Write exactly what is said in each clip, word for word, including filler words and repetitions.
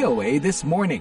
O A This Morning.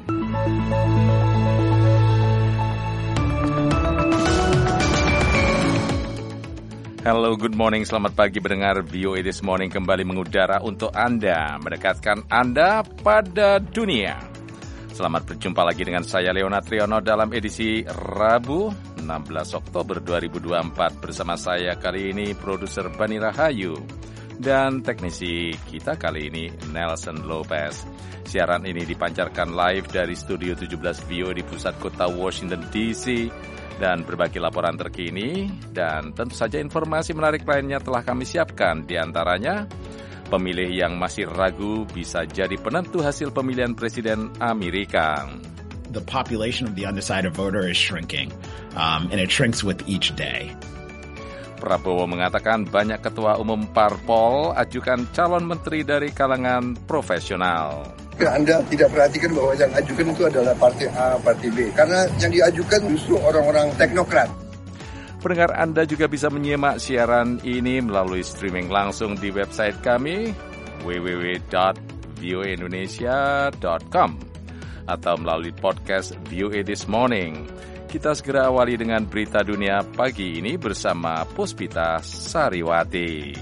Hello, good morning, selamat pagi pendengar V O A This Morning kembali mengudara untuk Anda, mendekatkan Anda pada dunia. Selamat berjumpa lagi dengan saya Leonard Triono dalam edisi Rabu enam belas Oktober dua ribu dua puluh empat. Bersama saya kali ini produser Bani Rahayu dan teknisi kita kali ini Nelson Lopez. Siaran ini dipancarkan live dari Studio tujuh belas V O A di pusat kota Washington D C. Dan berbagai laporan terkini dan tentu saja informasi menarik lainnya telah kami siapkan. Di antaranya, pemilih yang masih ragu bisa jadi penentu hasil pemilihan Presiden Amerika. The population of the undecided voter is shrinking, um, and it shrinks with each day. Prabowo mengatakan banyak ketua umum parpol ajukan calon menteri dari kalangan profesional. Anda tidak perhatikan bahwa yang ajukan itu adalah partai A, partai B. Karena yang diajukan justru orang-orang teknokrat. Pendengar Anda juga bisa menyimak siaran ini melalui streaming langsung di website kami w w w dot v o a indonesia dot com atau melalui podcast V O A This Morning. Kita segera awali dengan berita dunia pagi ini bersama Puspita Sariwati.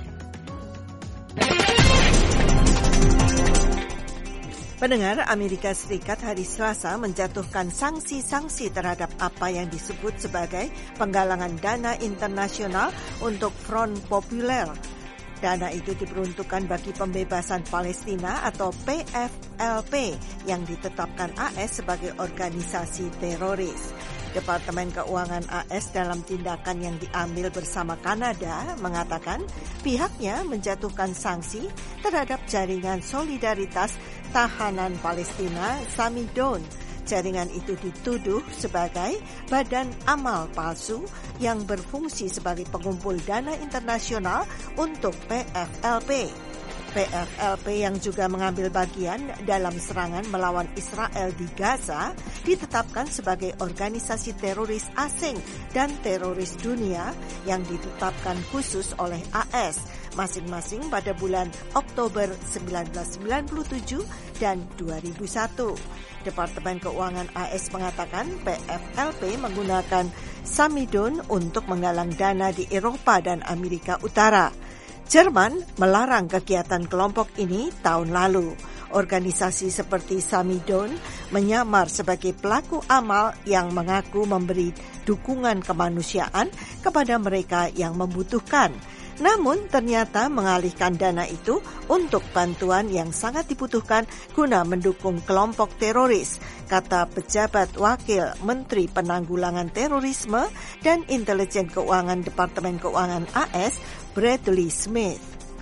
Pendengar, Amerika Serikat hari Selasa menjatuhkan sanksi-sanksi terhadap apa yang disebut sebagai penggalangan dana internasional untuk Front Populer. Dana itu diperuntukkan bagi pembebasan Palestina atau P F L P yang ditetapkan A S sebagai organisasi teroris. Departemen Keuangan A S dalam tindakan yang diambil bersama Kanada mengatakan pihaknya menjatuhkan sanksi terhadap jaringan solidaritas tahanan Palestina Samidon. Jaringan itu dituduh sebagai badan amal palsu yang berfungsi sebagai pengumpul dana internasional untuk P F L P. P F L P yang juga mengambil bagian dalam serangan melawan Israel di Gaza ditetapkan sebagai organisasi teroris asing dan teroris dunia yang ditetapkan khusus oleh A S masing-masing pada bulan Oktober seribu sembilan ratus sembilan puluh tujuh dan dua ribu satu. Departemen Keuangan A S mengatakan P F L P menggunakan Samidon untuk menggalang dana di Eropa dan Amerika Utara. Jerman melarang kegiatan kelompok ini tahun lalu. Organisasi seperti Samidon menyamar sebagai pelaku amal yang mengaku memberi dukungan kemanusiaan kepada mereka yang membutuhkan. Namun ternyata mengalihkan dana itu untuk bantuan yang sangat dibutuhkan guna mendukung kelompok teroris, kata pejabat wakil Menteri Penanggulangan Terorisme dan Intelijen Keuangan Departemen Keuangan A S, Bradley Smith.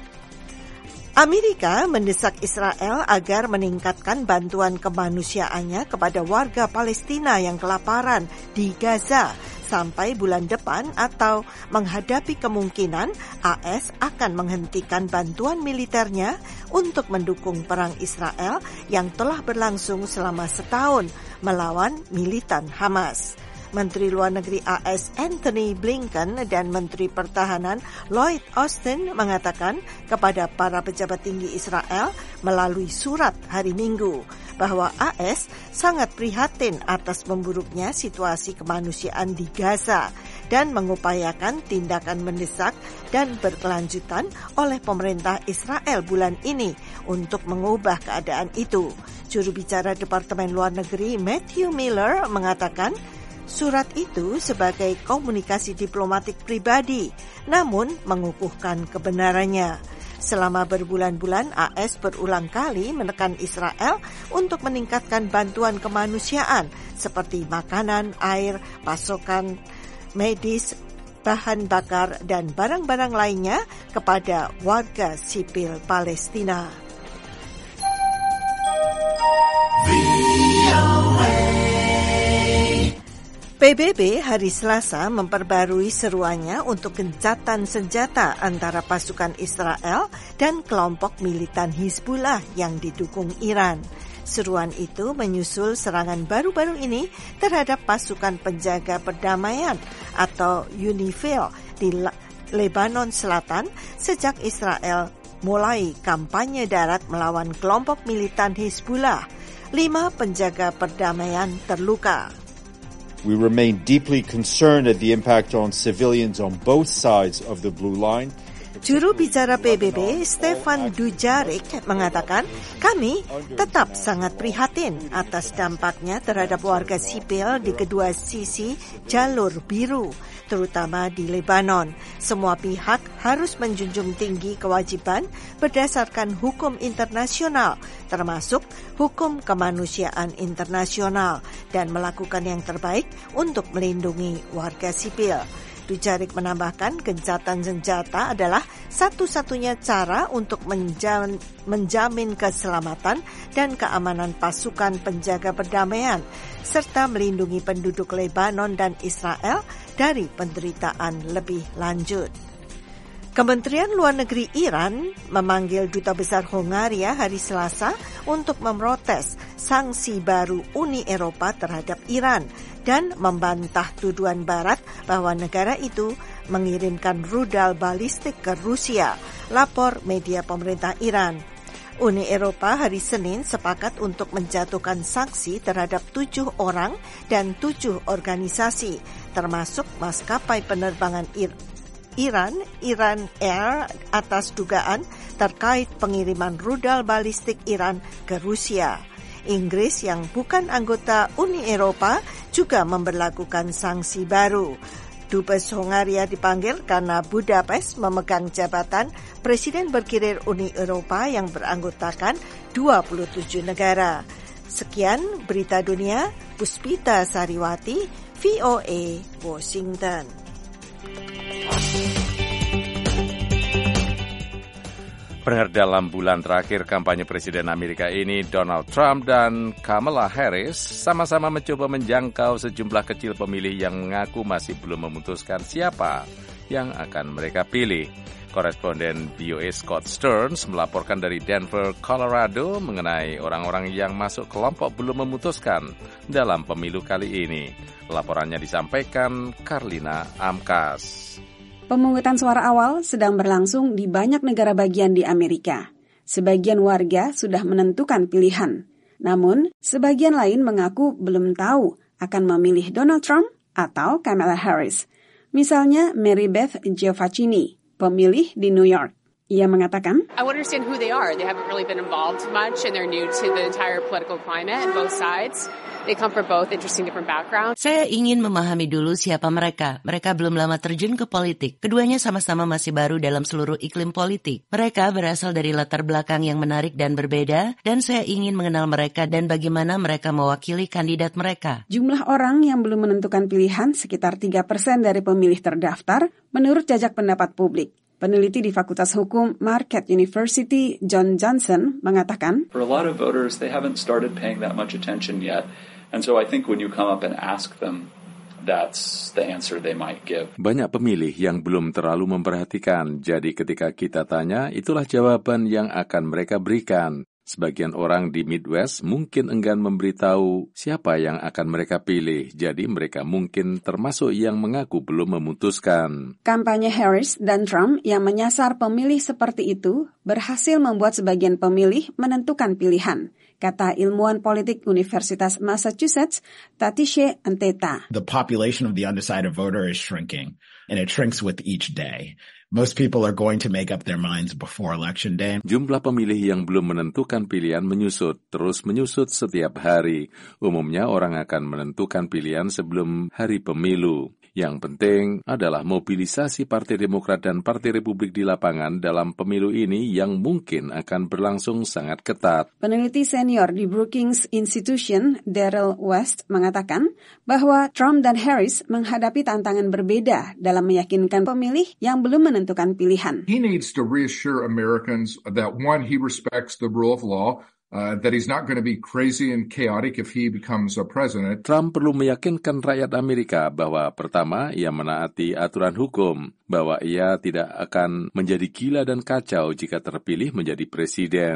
Amerika mendesak Israel agar meningkatkan bantuan kemanusiaannya kepada warga Palestina yang kelaparan di Gaza sampai bulan depan atau menghadapi kemungkinan A S akan menghentikan bantuan militernya untuk mendukung perang Israel yang telah berlangsung selama setahun melawan militan Hamas. Menteri Luar Negeri A S Anthony Blinken dan Menteri Pertahanan Lloyd Austin mengatakan kepada para pejabat tinggi Israel melalui surat hari Minggu bahwa A S sangat prihatin atas memburuknya situasi kemanusiaan di Gaza dan mengupayakan tindakan mendesak dan berkelanjutan oleh pemerintah Israel bulan ini untuk mengubah keadaan itu. Juru bicara Departemen Luar Negeri Matthew Miller mengatakan surat itu sebagai komunikasi diplomatik pribadi, namun mengukuhkan kebenarannya. Selama berbulan-bulan, A S berulang kali menekan Israel untuk meningkatkan bantuan kemanusiaan seperti makanan, air, pasokan medis, bahan bakar, dan barang-barang lainnya kepada warga sipil Palestina. P B B hari Selasa memperbarui seruannya untuk gencatan senjata antara pasukan Israel dan kelompok militan Hizbullah yang didukung Iran. Seruan itu menyusul serangan baru-baru ini terhadap pasukan penjaga perdamaian atau UNIFIL di Lebanon Selatan sejak Israel mulai kampanye darat melawan kelompok militan Hizbullah. lima penjaga perdamaian terluka. We remain deeply concerned at the impact on civilians on both sides of the Blue Line. Juru bicara P B B, Stefan Dujarric, mengatakan, kami tetap sangat prihatin atas dampaknya terhadap warga sipil di kedua sisi jalur biru, terutama di Lebanon. Semua pihak harus menjunjung tinggi kewajiban berdasarkan hukum internasional, termasuk hukum kemanusiaan internasional, dan melakukan yang terbaik untuk melindungi warga sipil. Dujarric menambahkan gencatan senjata adalah satu-satunya cara untuk menjamin, menjamin keselamatan dan keamanan pasukan penjaga perdamaian, serta melindungi penduduk Lebanon dan Israel dari penderitaan lebih lanjut. Kementerian Luar Negeri Iran memanggil Duta Besar Hongaria hari Selasa untuk memprotes sanksi baru Uni Eropa terhadap Iran dan membantah tuduhan Barat bahwa negara itu mengirimkan rudal balistik ke Rusia, lapor media pemerintah Iran. Uni Eropa hari Senin sepakat untuk menjatuhkan sanksi terhadap tujuh orang dan tujuh organisasi, termasuk maskapai penerbangan Ir- Iran, Iran Air, atas dugaan terkait pengiriman rudal balistik Iran ke Rusia. Inggris yang bukan anggota Uni Eropa juga memberlakukan sanksi baru. Dubes Hongaria dipanggil karena Budapest memegang jabatan Presiden berkirir Uni Eropa yang beranggotakan dua puluh tujuh negara. Sekian berita dunia, Puspita Sariwati, V O A, Washington. Pendengar, dalam bulan terakhir kampanye Presiden Amerika ini, Donald Trump dan Kamala Harris sama-sama mencoba menjangkau sejumlah kecil pemilih yang mengaku masih belum memutuskan siapa yang akan mereka pilih. Koresponden V O A Scott Stearns melaporkan dari Denver, Colorado mengenai orang-orang yang masuk kelompok belum memutuskan dalam pemilu kali ini. Laporannya disampaikan Karlina Amkas. Pemungutan suara awal sedang berlangsung di banyak negara bagian di Amerika. Sebagian warga sudah menentukan pilihan. Namun, sebagian lain mengaku belum tahu akan memilih Donald Trump atau Kamala Harris. Misalnya Mary Beth Giovacchini, pemilih di New York. Ia mengatakan, I want to understand who they are. They haven't really been involved much and they're new to the entire political climate on both sides. They come from both interesting different backgrounds. Saya ingin memahami dulu siapa mereka. Mereka belum lama terjun ke politik. Keduanya sama-sama masih baru dalam seluruh iklim politik. Mereka berasal dari latar belakang yang menarik dan berbeda, dan saya ingin mengenal mereka dan bagaimana mereka mewakili kandidat mereka. Jumlah orang yang belum menentukan pilihan sekitar tiga persen dari pemilih terdaftar menurut jajak pendapat publik. Peneliti di Fakultas Hukum Marquette University, John Johnson, mengatakan, For a lot of voters, they haven't started paying that much attention yet. And so I think when you come up and ask them, that's the answer they might give. Banyak pemilih yang belum terlalu memperhatikan, jadi ketika kita tanya, itulah jawaban yang akan mereka berikan. Sebagian orang di Midwest mungkin enggan memberitahu siapa yang akan mereka pilih, jadi mereka mungkin termasuk yang mengaku belum memutuskan. Kampanye Harris dan Trump yang menyasar pemilih seperti itu berhasil membuat sebagian pemilih menentukan pilihan, kata ilmuwan politik Universitas Massachusetts, Tatishe Anteta. The population of the undecided voter is shrinking, and it shrinks with each day. Most people are going to make up their minds before election day. Jumlah pemilih yang belum menentukan pilihan menyusut, terus menyusut setiap hari. Umumnya orang akan menentukan pilihan sebelum hari pemilu. Yang penting adalah mobilisasi Partai Demokrat dan Partai Republik di lapangan dalam pemilu ini yang mungkin akan berlangsung sangat ketat. Peneliti senior di Brookings Institution, Daryl West, mengatakan bahwa Trump dan Harris menghadapi tantangan berbeda dalam meyakinkan pemilih yang belum menentukan pilihan. He needs to reassure Americans that, one, he respects the rule of law, Uh, that he's not going to be crazy and chaotic if he becomes a president. Trump perlu meyakinkan rakyat Amerika bahwa pertama, ia menaati aturan hukum, bahwa ia tidak akan menjadi gila dan kacau jika terpilih menjadi presiden.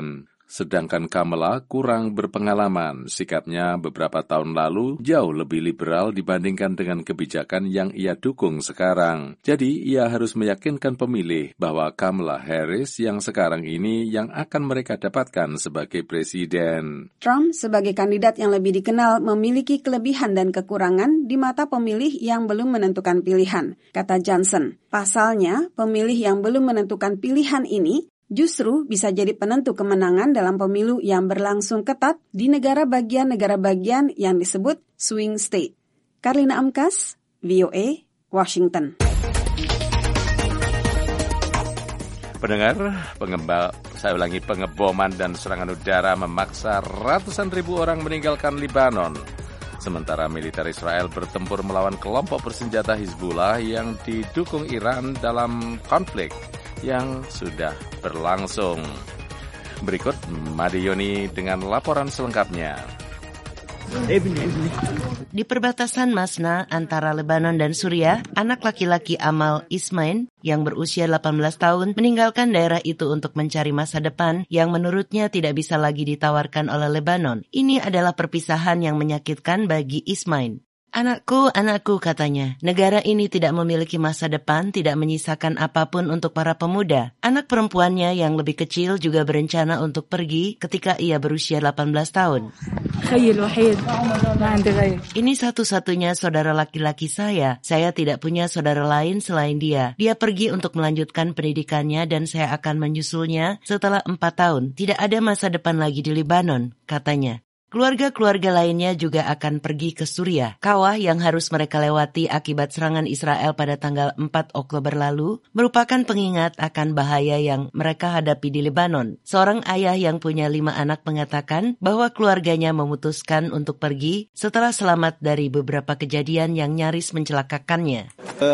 Sedangkan Kamala kurang berpengalaman. Sikapnya beberapa tahun lalu jauh lebih liberal dibandingkan dengan kebijakan yang ia dukung sekarang. Jadi, ia harus meyakinkan pemilih bahwa Kamala Harris yang sekarang ini yang akan mereka dapatkan sebagai presiden. Trump sebagai kandidat yang lebih dikenal memiliki kelebihan dan kekurangan di mata pemilih yang belum menentukan pilihan, kata Johnson. Pasalnya, pemilih yang belum menentukan pilihan ini justru bisa jadi penentu kemenangan dalam pemilu yang berlangsung ketat di negara bagian-negara bagian yang disebut swing state. Karlina Amkas, V O A, Washington. Pendengar, pengembal, saya ulangi, pengeboman dan serangan udara memaksa ratusan ribu orang meninggalkan Lebanon. Sementara militer Israel bertempur melawan kelompok bersenjata Hizbullah yang didukung Iran dalam konflik yang sudah berlangsung. Berikut Madioni dengan laporan selengkapnya. Di perbatasan Masna antara Lebanon dan Suriah, anak laki-laki Amal Ismail yang berusia delapan belas tahun meninggalkan daerah itu untuk mencari masa depan yang menurutnya tidak bisa lagi ditawarkan oleh Lebanon. Ini adalah perpisahan yang menyakitkan bagi Ismail. Anakku, anakku, katanya, negara ini tidak memiliki masa depan, tidak menyisakan apapun untuk para pemuda. Anak perempuannya yang lebih kecil juga berencana untuk pergi ketika ia berusia delapan belas tahun. Ini satu-satunya saudara laki-laki saya. Saya tidak punya saudara lain selain dia. Dia pergi untuk melanjutkan pendidikannya dan saya akan menyusulnya setelah empat tahun. Tidak ada masa depan lagi di Lebanon, katanya. Keluarga-keluarga lainnya juga akan pergi ke Suriah. Kawah yang harus mereka lewati akibat serangan Israel pada tanggal empat Oktober lalu merupakan pengingat akan bahaya yang mereka hadapi di Lebanon. Seorang ayah yang punya lima anak mengatakan bahwa keluarganya memutuskan untuk pergi setelah selamat dari beberapa kejadian yang nyaris mencelakakannya.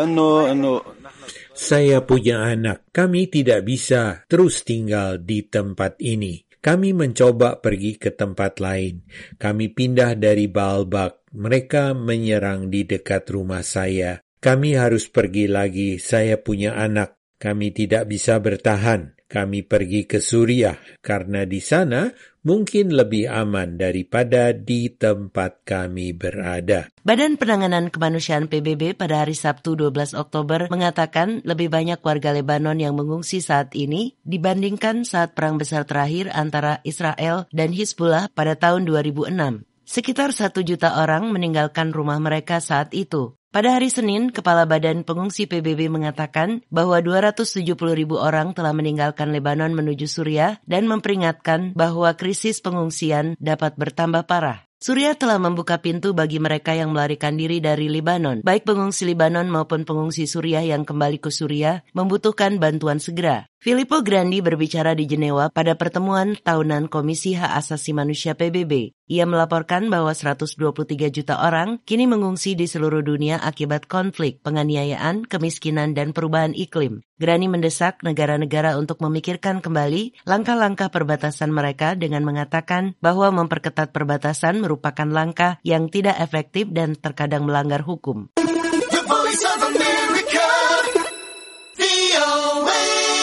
Saya punya anak. Kami tidak bisa terus tinggal di tempat ini. Kami mencoba pergi ke tempat lain. Kami pindah dari Baalbek. Mereka menyerang di dekat rumah saya. Kami harus pergi lagi. Saya punya anak. Kami tidak bisa bertahan. Kami pergi ke Suriah karena di sana mungkin lebih aman daripada di tempat kami berada. Badan Penanganan Kemanusiaan P B B pada hari Sabtu dua belas Oktober mengatakan lebih banyak warga Lebanon yang mengungsi saat ini dibandingkan saat perang besar terakhir antara Israel dan Hizbullah pada tahun dua ribu enam. Sekitar satu juta orang meninggalkan rumah mereka saat itu. Pada hari Senin, Kepala Badan Pengungsi P B B mengatakan bahwa dua ratus tujuh puluh ribu orang telah meninggalkan Lebanon menuju Suriah dan memperingatkan bahwa krisis pengungsian dapat bertambah parah. Suriah telah membuka pintu bagi mereka yang melarikan diri dari Lebanon. Baik pengungsi Lebanon maupun pengungsi Suriah yang kembali ke Suriah membutuhkan bantuan segera. Filippo Grandi berbicara di Jenewa pada pertemuan tahunan Komisi Hak Asasi Manusia P B B. Ia melaporkan bahwa seratus dua puluh tiga juta orang kini mengungsi di seluruh dunia akibat konflik, penganiayaan, kemiskinan, dan perubahan iklim. Grandi mendesak negara-negara untuk memikirkan kembali langkah-langkah perbatasan mereka dengan mengatakan bahwa memperketat perbatasan merupakan langkah yang tidak efektif dan terkadang melanggar hukum. The Voice of America, V O A.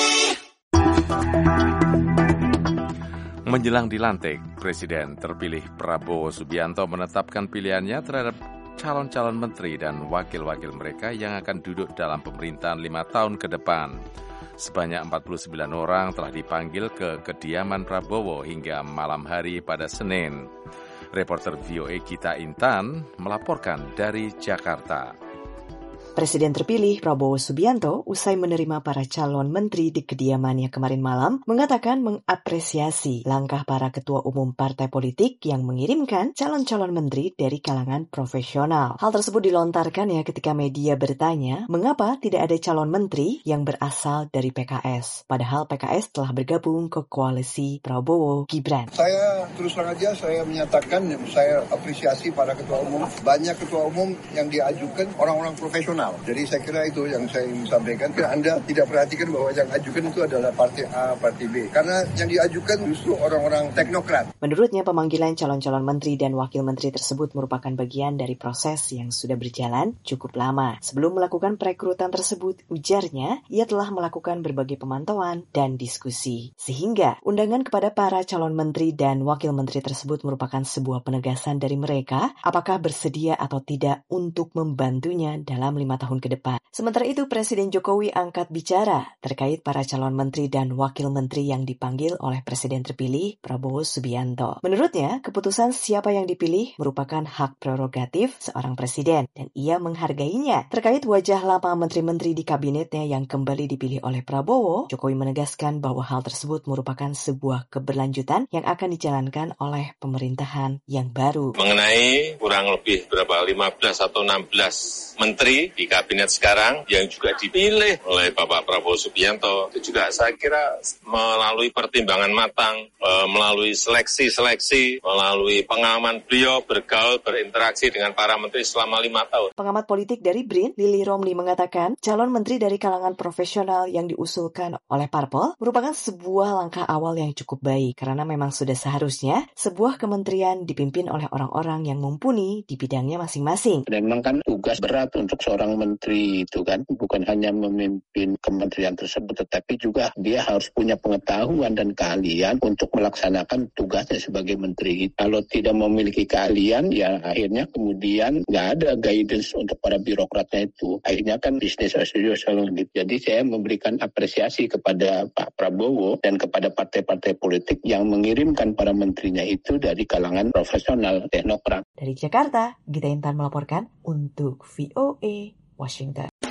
Menjelang dilantik, Presiden terpilih Prabowo Subianto menetapkan pilihannya terhadap calon-calon menteri dan wakil-wakil mereka yang akan duduk dalam pemerintahan lima tahun ke depan. Sebanyak empat puluh sembilan orang telah dipanggil ke kediaman Prabowo hingga malam hari pada Senin. Reporter V O A Gita Intan melaporkan dari Jakarta. Presiden terpilih Prabowo Subianto usai menerima para calon menteri di kediamannya kemarin malam mengatakan mengapresiasi langkah para ketua umum partai politik yang mengirimkan calon-calon menteri dari kalangan profesional. Hal tersebut dilontarkan ya ketika media bertanya mengapa tidak ada calon menteri yang berasal dari P K S. Padahal P K S telah bergabung ke koalisi Prabowo Gibran. Saya terus terang aja saya menyatakan saya apresiasi para ketua umum. Banyak ketua umum yang diajukan orang-orang profesional. profesional. Jadi saya kira itu yang saya ingin sampaikan. Anda tidak perhatikan bahwa yang ajukan itu adalah partai A, partai B. Karena yang diajukan justru orang-orang teknokrat. Menurutnya pemanggilan calon-calon menteri dan wakil menteri tersebut merupakan bagian dari proses yang sudah berjalan cukup lama. Sebelum melakukan perekrutan tersebut, ujarnya, ia telah melakukan berbagai pemantauan dan diskusi. Sehingga undangan kepada para calon menteri dan wakil menteri tersebut merupakan sebuah penegasan dari mereka apakah bersedia atau tidak untuk membantunya dalam lima tahun ke depan. Sementara itu, Presiden Jokowi angkat bicara terkait para calon menteri dan wakil menteri yang dipanggil oleh Presiden terpilih Prabowo Subianto. Menurutnya, keputusan siapa yang dipilih merupakan hak prerogatif seorang presiden dan ia menghargainya. Terkait wajah lama menteri-menteri di kabinetnya yang kembali dipilih oleh Prabowo, Jokowi menegaskan bahwa hal tersebut merupakan sebuah keberlanjutan yang akan dijalankan oleh pemerintahan yang baru. Mengenai kurang lebih berapa lima belas atau enam belas menteri di kabinet sekarang yang juga dipilih oleh Bapak Prabowo Subianto, itu juga saya kira melalui pertimbangan matang, melalui seleksi-seleksi, melalui pengalaman beliau bergaul, berinteraksi dengan para menteri selama lima tahun. Pengamat politik dari B R I N, Lili Romli mengatakan, calon menteri dari kalangan profesional yang diusulkan oleh parpol merupakan sebuah langkah awal yang cukup baik, karena memang sudah seharusnya sebuah kementerian dipimpin oleh orang-orang yang mumpuni di bidangnya masing-masing. Memang kan tugas berat untuk seorang menteri itu kan, bukan hanya memimpin kementerian tersebut, tetapi juga dia harus punya pengetahuan dan keahlian untuk melaksanakan tugasnya sebagai menteri. Kalau tidak memiliki keahlian, ya akhirnya kemudian nggak ada guidance untuk para birokratnya itu. Akhirnya kan bisnis as usual gitu. Jadi saya memberikan apresiasi kepada Pak Prabowo dan kepada partai-partai politik yang mengirimkan para menterinya itu dari kalangan profesional teknokrat. Dari Jakarta, Gita Intan melaporkan untuk V O A Washington.